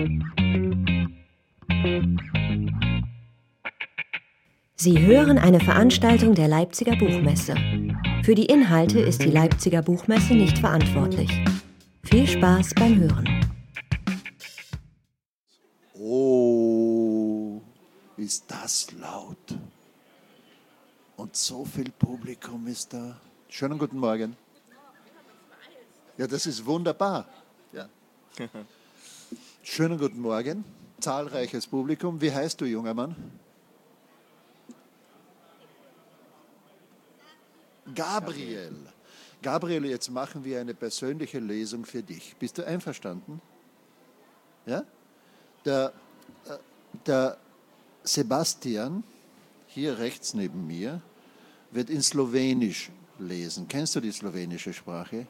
Sie hören eine Veranstaltung der Leipziger Buchmesse. Für die Inhalte ist die Leipziger Buchmesse nicht verantwortlich. Viel Spaß beim Hören. Oh, ist das laut. Und so viel Publikum ist da. Schönen guten Morgen. Ja, das ist wunderbar. Ja. Schönen guten Morgen. Zahlreiches Publikum. Wie heißt du, junger Mann? Gabriel. Gabriel, jetzt machen wir eine persönliche Lesung für dich. Bist du einverstanden? Ja? Der Sebastian, hier rechts neben mir, wird in Slowenisch lesen. Kennst du die slowenische Sprache?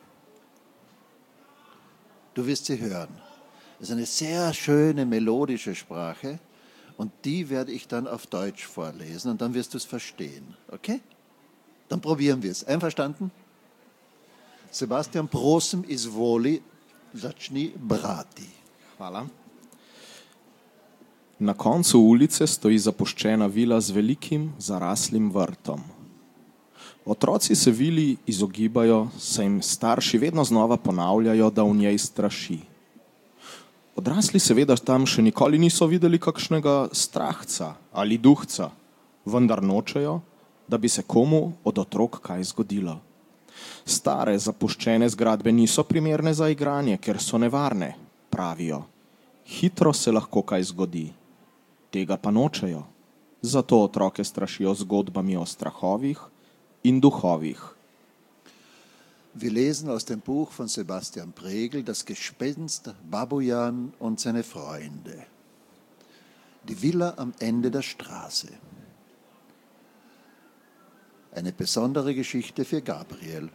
Du wirst sie hören. Es ist eine sehr schöne, melodische Sprache und die werde ich dann auf Deutsch vorlesen und dann wirst du es verstehen. Okay? Dann probieren wir es. Einverstanden? Sebastian, prosim izvoli, začni brati. Hvala. Na koncu ulice stoji zapuščena vila z velikim, zaraslim vrtom. Otroci se vili izogibajo, saj jim starši vedno znova ponavljajo, da v njej straši. Odrasli seveda tam še nikoli niso videli kakšnega strahca ali duhca, vendar nočejo, da bi se komu od otrok kaj zgodilo. Stare, zapuščene zgradbe niso primerne za igranje, ker so nevarne, pravijo. Hitro se lahko kaj zgodi. Tega pa nočejo. Zato otroke strašijo zgodbami o strahovih in duhovih. Wir lesen aus dem Buch von Sebastian Pregel Das Gespenst, Babujan und seine Freunde. Die Villa am Ende der Straße. Eine besondere Geschichte für Gabriel.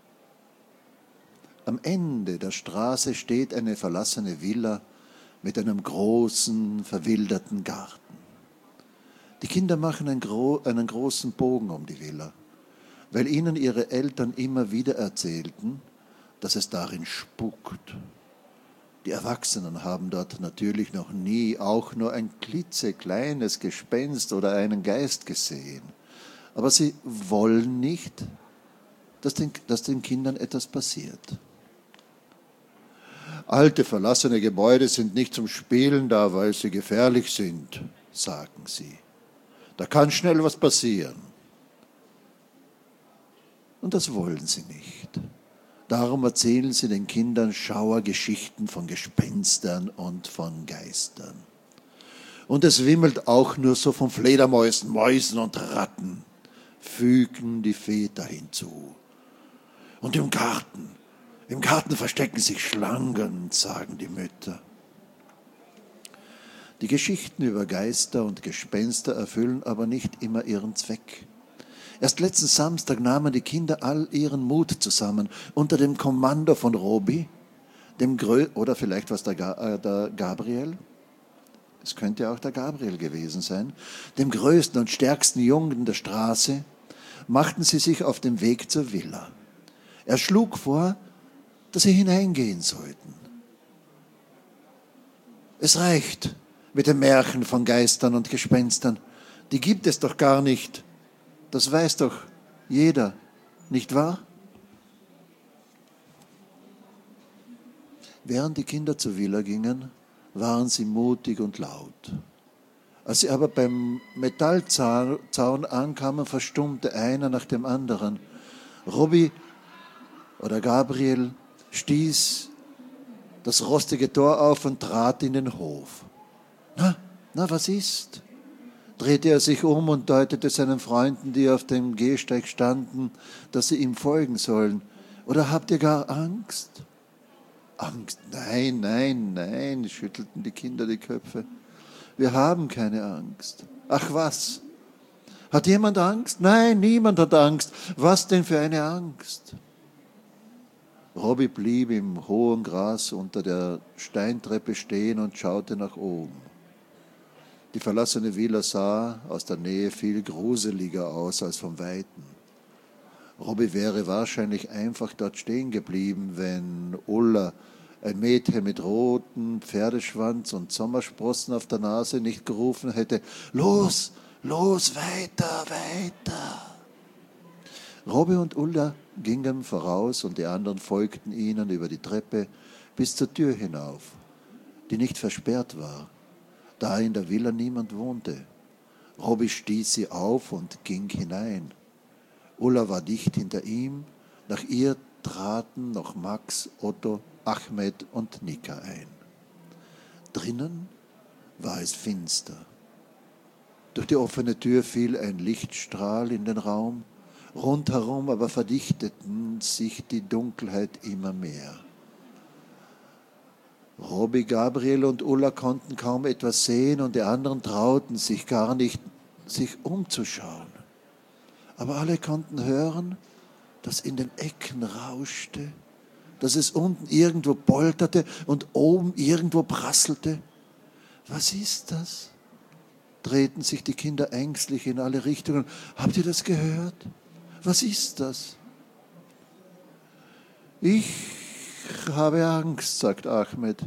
Am Ende der Straße steht eine verlassene Villa mit einem großen, verwilderten Garten. Die Kinder machen einen großen Bogen um die Villa, weil ihnen ihre Eltern immer wieder erzählten, dass es darin spukt. Die Erwachsenen haben dort natürlich noch nie auch nur ein klitzekleines Gespenst oder einen Geist gesehen. Aber sie wollen nicht, dass den Kindern etwas passiert. Alte, verlassene Gebäude sind nicht zum Spielen da, weil sie gefährlich sind, sagen sie. Da kann schnell was passieren. Und das wollen sie nicht. Darum erzählen sie den Kindern Schauergeschichten von Gespenstern und von Geistern. Und es wimmelt auch nur so von Fledermäusen, Mäusen und Ratten, fügen die Väter hinzu. Und im Garten verstecken sich Schlangen, sagen die Mütter. Die Geschichten über Geister und Gespenster erfüllen aber nicht immer ihren Zweck. Erst letzten Samstag nahmen die Kinder all ihren Mut zusammen unter dem Kommando von Robi, oder vielleicht was der Gabriel, es könnte auch der Gabriel gewesen sein, dem größten und stärksten Jungen der Straße, machten sie sich auf den Weg zur Villa. Er schlug vor, dass sie hineingehen sollten. Es reicht mit den Märchen von Geistern und Gespenstern. Die gibt es doch gar nicht. Das weiß doch jeder, nicht wahr? Während die Kinder zur Villa gingen, waren sie mutig und laut. Als sie aber beim Metallzaun ankamen, verstummte einer nach dem anderen. Robi oder Gabriel stieß das rostige Tor auf und trat in den Hof. Na, was ist? Drehte er sich um und deutete seinen Freunden, die auf dem Gehsteig standen, dass sie ihm folgen sollen. Oder habt ihr gar Angst? Angst? Nein, schüttelten die Kinder die Köpfe. Wir haben keine Angst. Ach was? Hat jemand Angst? Nein, niemand hat Angst. Was denn für eine Angst? Robi blieb im hohen Gras unter der Steintreppe stehen und schaute nach oben. Die verlassene Villa sah aus der Nähe viel gruseliger aus als vom Weiten. Robi wäre wahrscheinlich einfach dort stehen geblieben, wenn Ulla ein Mädchen mit rotem Pferdeschwanz und Sommersprossen auf der Nase nicht gerufen hätte, los, los, weiter, weiter. Robby und Ulla gingen voraus und die anderen folgten ihnen über die Treppe bis zur Tür hinauf, die nicht versperrt war, da in der Villa niemand wohnte. Robby stieß sie auf und ging hinein. Ulla war dicht hinter ihm, nach ihr traten noch Max, Otto, Ahmed und Nika ein. Drinnen war es finster. Durch die offene Tür fiel ein Lichtstrahl in den Raum, rundherum aber verdichteten sich die Dunkelheit immer mehr. Robby, Gabriel und Ulla konnten kaum etwas sehen und die anderen trauten sich gar nicht, sich umzuschauen. Aber alle konnten hören, dass in den Ecken rauschte, dass es unten irgendwo polterte und oben irgendwo prasselte. Was ist das? Drehten sich die Kinder ängstlich in alle Richtungen. Habt ihr das gehört? Was ist das? Ich habe Angst, sagt Ahmed.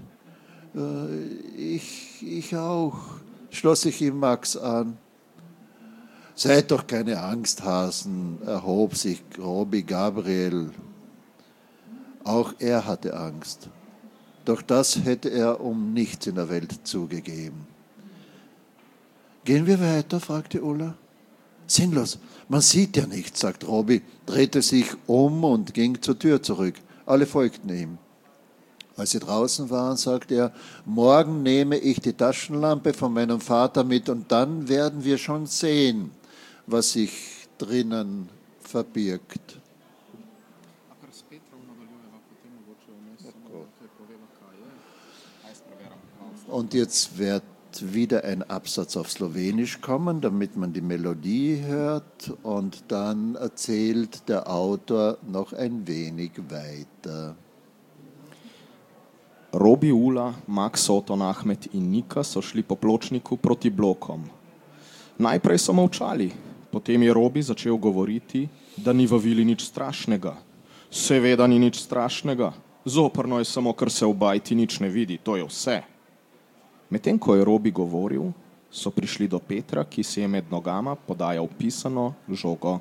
Ich auch, schloss sich ihm Max an. Seid doch keine Angsthasen, erhob sich Robby Gabriel. Auch er hatte Angst. Doch das hätte er um nichts in der Welt zugegeben. Gehen wir weiter, fragte Ulla. Sinnlos, man sieht ja nichts, sagt Robby, drehte sich um und ging zur Tür zurück. Alle folgten ihm. Als sie draußen waren, sagte er, morgen nehme ich die Taschenlampe von meinem Vater mit und dann werden wir schon sehen, was sich drinnen verbirgt. Und jetzt wird wieder ein Absatz auf Slowenisch kommen, damit man die Melodie hört und dann erzählt der Autor noch ein wenig weiter. Robby, Ula, Max, Otto, Ahmed in Nika so šli po pločniku proti blokom. Najprej so molčali, potem je Robby začel govoriti, da ni v vili nič strašnega. Seveda ni nič strašnega, zoprno je samo, ker se v bajti nič ne vidi, to je vse. Medtem ko je Robby govoril, so prišli do Petra, ki si je med nogama podajal pisano žogo.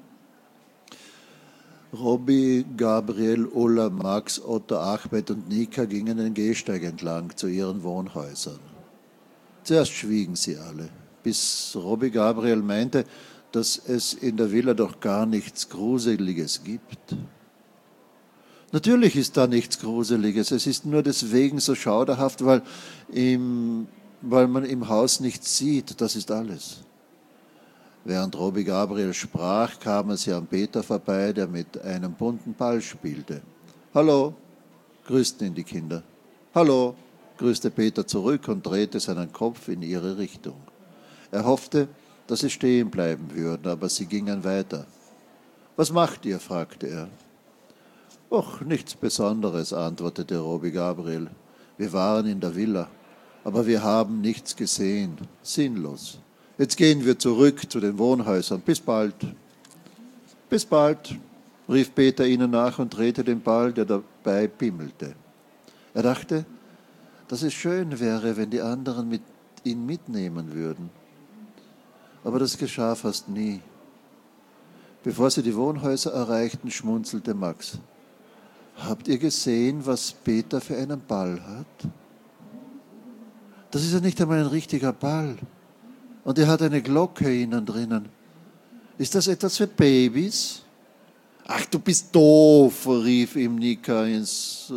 Robby, Gabriel, Ulla, Max, Otto, Ahmed und Nika gingen den Gehsteig entlang zu ihren Wohnhäusern. Zuerst schwiegen sie alle, bis Robby Gabriel meinte, dass es in der Villa doch gar nichts Gruseliges gibt. Natürlich ist da nichts Gruseliges, es ist nur deswegen so schauderhaft, weil man im Haus nichts sieht, das ist alles. Während Robby Gabriel sprach, kamen sie an Peter vorbei, der mit einem bunten Ball spielte. »Hallo«, grüßten ihn die Kinder. »Hallo«, grüßte Peter zurück und drehte seinen Kopf in ihre Richtung. Er hoffte, dass sie stehen bleiben würden, aber sie gingen weiter. »Was macht ihr?« fragte er. »Och, nichts Besonderes«, antwortete Robby Gabriel. »Wir waren in der Villa, aber wir haben nichts gesehen. Sinnlos. Jetzt gehen wir zurück zu den Wohnhäusern. Bis bald.« »Bis bald«, rief Peter ihnen nach und drehte den Ball, der dabei bimmelte. Er dachte, dass es schön wäre, wenn die anderen ihn mitnehmen würden. Aber das geschah fast nie. Bevor sie die Wohnhäuser erreichten, schmunzelte Max. »Habt ihr gesehen, was Peter für einen Ball hat? Das ist ja nicht einmal ein richtiger Ball. Und er hat eine Glocke innen drinnen. Ist das etwas für Babys?« »Ach, du bist doof«, fiel ihm Nika ins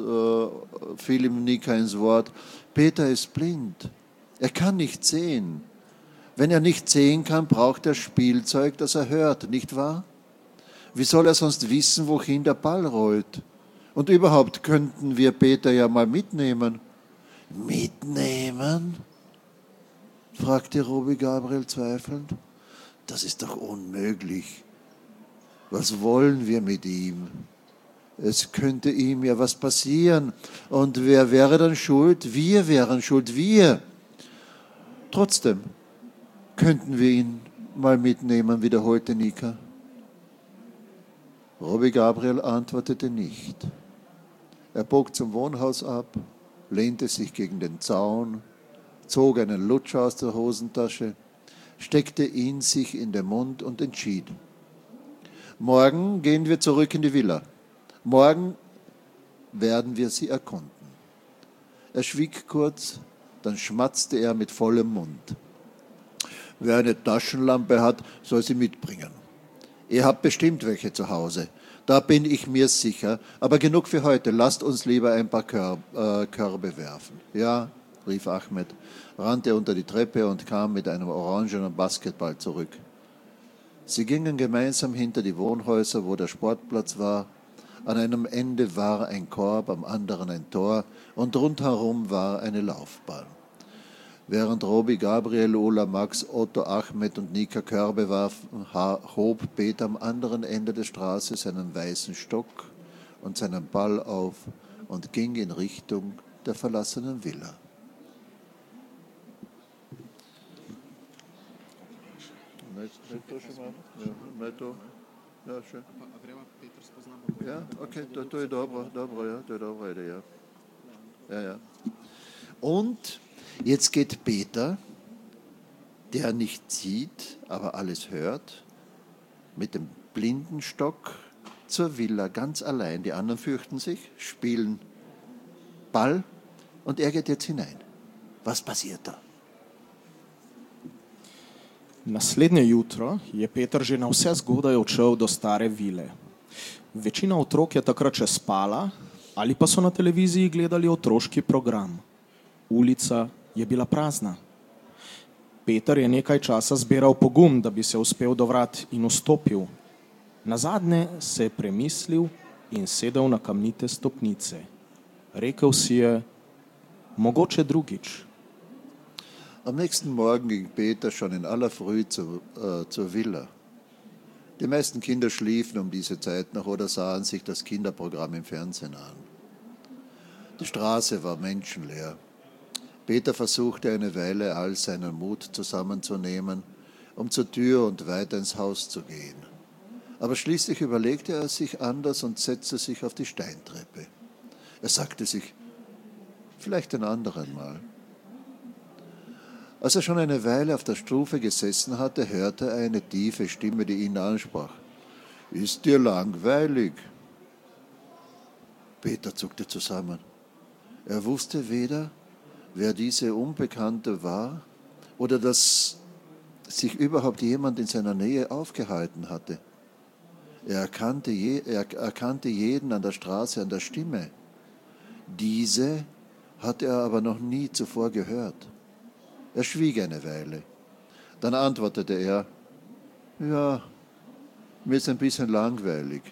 Wort. »Peter ist blind. Er kann nicht sehen. Wenn er nicht sehen kann, braucht er Spielzeug, das er hört, nicht wahr? Wie soll er sonst wissen, wohin der Ball rollt? Und überhaupt könnten wir Peter ja mal mitnehmen.« »Mitnehmen?« fragte Robby Gabriel zweifelnd. »Das ist doch unmöglich. Was wollen wir mit ihm? Es könnte ihm ja was passieren. Und wer wäre dann schuld? Wir wären schuld, wir. Trotzdem könnten wir ihn mal mitnehmen«, wiederholte Nika. Robby Gabriel antwortete nicht. Er bog zum Wohnhaus ab, lehnte sich gegen den Zaun, zog einen Lutscher aus der Hosentasche, steckte ihn sich in den Mund und entschied: Morgen gehen wir zurück in die Villa. Morgen werden wir sie erkunden. Er schwieg kurz, dann schmatzte er mit vollem Mund. Wer eine Taschenlampe hat, soll sie mitbringen. Ihr habt bestimmt welche zu Hause. Da bin ich mir sicher. Aber genug für heute. Lasst uns lieber ein paar Körbe werfen. Ja, rief Ahmed, rannte unter die Treppe und kam mit einem orangenen Basketball zurück. Sie gingen gemeinsam hinter die Wohnhäuser, wo der Sportplatz war. An einem Ende war ein Korb, am anderen ein Tor und rundherum war eine Laufbahn. Während Robi, Gabriel, Ola, Max, Otto, Ahmed und Nika Körbe warfen, hob Peter am anderen Ende der Straße seinen weißen Stock und seinen Ball auf und ging in Richtung der verlassenen Villa. Ja, okay, to je dobro, ja, to je dobra Idee, ja. Und jetzt geht Peter, der nicht sieht, aber alles hört, mit dem Blindenstock zur Villa, ganz allein. Die anderen fürchten sich, spielen Ball und er geht jetzt hinein. Was passiert da? Naslednje jutro je Peter že na vse zgodaj odšel do stare vile. Večina otrok je takrat še spala ali pa so na televiziji gledali otroški program. Ulica je bila prazna. Peter je nekaj časa zbiral pogum, da bi se uspel do vrat in vstopil. Nazadnje se je premislil in sedel na kamnite stopnice. Rekel si je, mogoče drugič. Am nächsten Morgen ging Peter schon in aller Früh zur Villa. Die meisten Kinder schliefen um diese Zeit noch oder sahen sich das Kinderprogramm im Fernsehen an. Die Straße war menschenleer. Peter versuchte eine Weile, all seinen Mut zusammenzunehmen, um zur Tür und weiter ins Haus zu gehen. Aber schließlich überlegte er sich anders und setzte sich auf die Steintreppe. Er sagte sich, vielleicht ein anderen Mal. Als er schon eine Weile auf der Stufe gesessen hatte, hörte er eine tiefe Stimme, die ihn ansprach. Ist dir langweilig? Peter zuckte zusammen. Er wusste weder, wer diese Unbekannte war oder dass sich überhaupt jemand in seiner Nähe aufgehalten hatte. Er erkannte jeden an der Straße an der Stimme. Diese hatte er aber noch nie zuvor gehört. Er schwieg eine Weile. Dann antwortete er, ja, mir ist ein bisschen langweilig.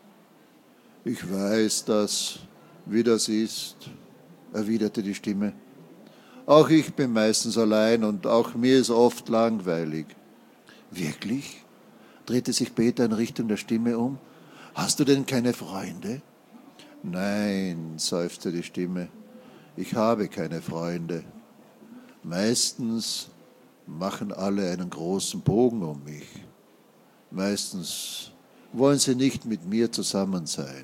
Ich weiß das, wie das ist, erwiderte die Stimme. Auch ich bin meistens allein und auch mir ist oft langweilig. Wirklich? Drehte sich Peter in Richtung der Stimme um. Hast du denn keine Freunde? Nein, seufzte die Stimme. Ich habe keine Freunde. Meistens machen alle einen großen Bogen um mich. Meistens wollen sie nicht mit mir zusammen sein.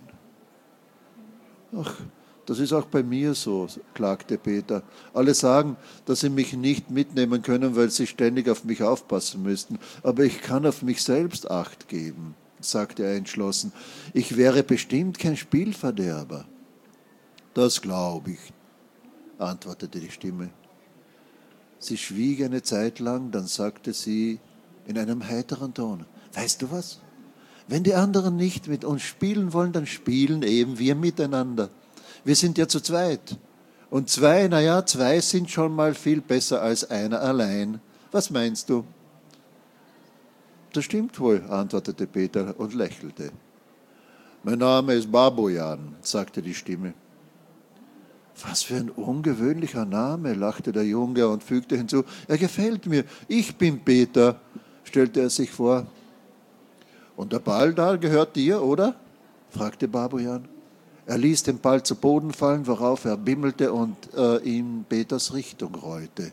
Ach, das ist auch bei mir so, klagte Peter. Alle sagen, dass sie mich nicht mitnehmen können, weil sie ständig auf mich aufpassen müssten. Aber ich kann auf mich selbst Acht geben, sagte er entschlossen. Ich wäre bestimmt kein Spielverderber. Das glaube ich, antwortete die Stimme. Sie schwieg eine Zeit lang, dann sagte sie in einem heiteren Ton, weißt du was? Wenn die anderen nicht mit uns spielen wollen, dann spielen eben wir miteinander. Wir sind ja zu zweit. Und zwei sind schon mal viel besser als einer allein. Was meinst du? Das stimmt wohl, antwortete Peter und lächelte. Mein Name ist Babojan, sagte die Stimme. Was für ein ungewöhnlicher Name, lachte der Junge und fügte hinzu, er gefällt mir, ich bin Peter, stellte er sich vor. Und der Ball da gehört dir, oder? Fragte Babojan. Er ließ den Ball zu Boden fallen, worauf er bimmelte und in Peters Richtung rollte.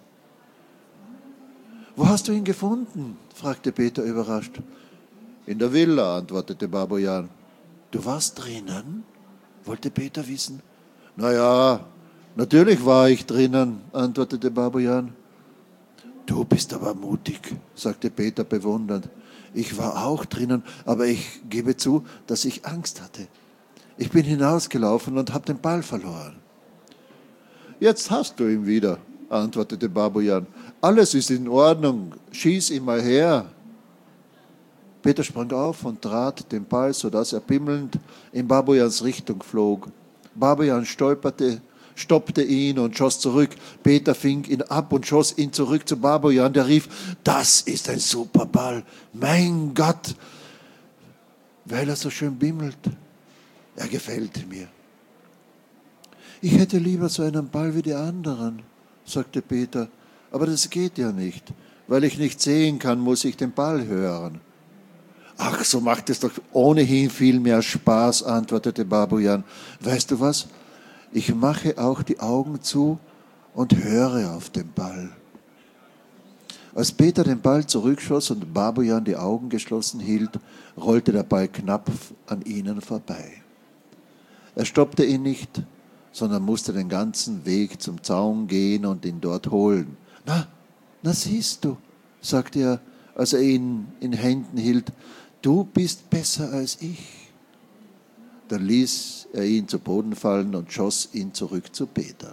Wo hast du ihn gefunden? Fragte Peter überrascht. In der Villa, antwortete Babojan. Du warst drinnen? Wollte Peter wissen. Ja, natürlich war ich drinnen, antwortete Babujan. Du bist aber mutig, sagte Peter bewundernd. Ich war auch drinnen, aber ich gebe zu, dass ich Angst hatte. Ich bin hinausgelaufen und habe den Ball verloren. Jetzt hast du ihn wieder, antwortete Babujan. Alles ist in Ordnung, schieß ihn mal her. Peter sprang auf und trat den Ball, sodass er bimmelnd in Babujans Richtung flog. Babujan stoppte ihn und schoss zurück. Peter fing ihn ab und schoss ihn zurück zu Babujan. Der rief, das ist ein super Ball, mein Gott, weil er so schön bimmelt. Er gefällt mir. Ich hätte lieber so einen Ball wie die anderen, sagte Peter. Aber das geht ja nicht. Weil ich nicht sehen kann, muss ich den Ball hören. Ach, so macht es doch ohnehin viel mehr Spaß, antwortete Babujan. Weißt du was? Ich mache auch die Augen zu und höre auf den Ball. Als Peter den Ball zurückschoss und Babujan die Augen geschlossen hielt, rollte der Ball knapp an ihnen vorbei. Er stoppte ihn nicht, sondern musste den ganzen Weg zum Zaun gehen und ihn dort holen. Na siehst du, sagte er, als er ihn in Händen hielt, du bist besser als ich. Dann ließ er ihn zu Boden fallen und schoss ihn zurück zu Peter.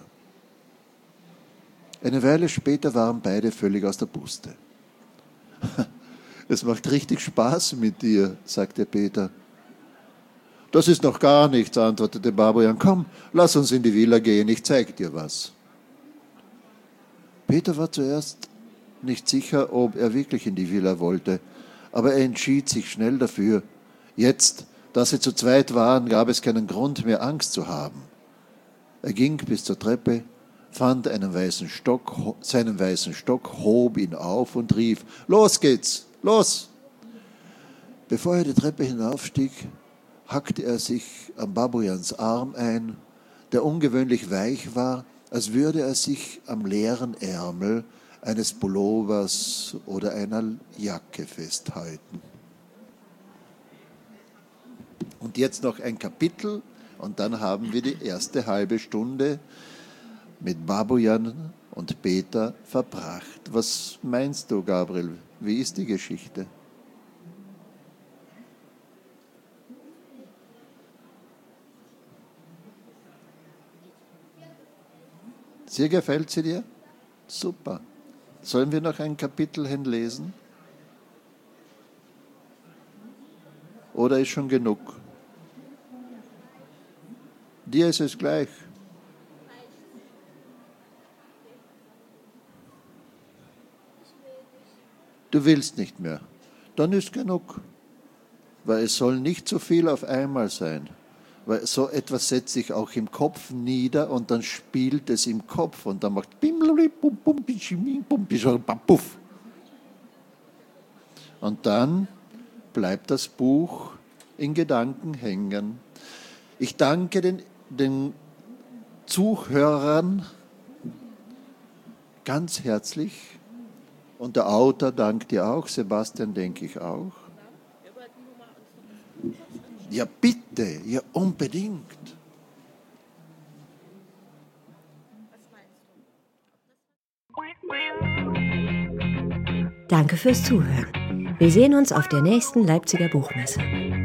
Eine Weile später waren beide völlig aus der Puste. Es macht richtig Spaß mit dir, sagte Peter. Das ist noch gar nichts, antwortete Babujan. Komm, lass uns in die Villa gehen, ich zeig dir was. Peter war zuerst nicht sicher, ob er wirklich in die Villa wollte, aber er entschied sich schnell dafür. Jetzt, da sie zu zweit waren, gab es keinen Grund mehr, Angst zu haben. Er ging bis zur Treppe, fand seinen weißen Stock, hob ihn auf und rief, los geht's, los! Bevor er die Treppe hinaufstieg, hackte er sich am Babujans Arm ein, der ungewöhnlich weich war, als würde er sich am leeren Ärmel eines Pullovers oder einer Jacke festhalten. Und jetzt noch ein Kapitel und dann haben wir die erste halbe Stunde mit Babujan und Peter verbracht. Was meinst du, Gabriel? Wie ist die Geschichte? Sehr gefällt sie dir? Super. Sollen wir noch ein Kapitel hinlesen? Oder ist schon genug? Dir ist es gleich. Du willst nicht mehr. Dann ist genug. Weil es soll nicht zu viel auf einmal sein. Weil so etwas setzt sich auch im Kopf nieder und dann spielt es im Kopf und dann macht puff. Und dann bleibt das Buch in Gedanken hängen. Ich danke den Zuhörern ganz herzlich und der Autor dankt dir auch, Sebastian, denke ich auch. Ja, bitte, ja, unbedingt. Danke fürs Zuhören. Wir sehen uns auf der nächsten Leipziger Buchmesse.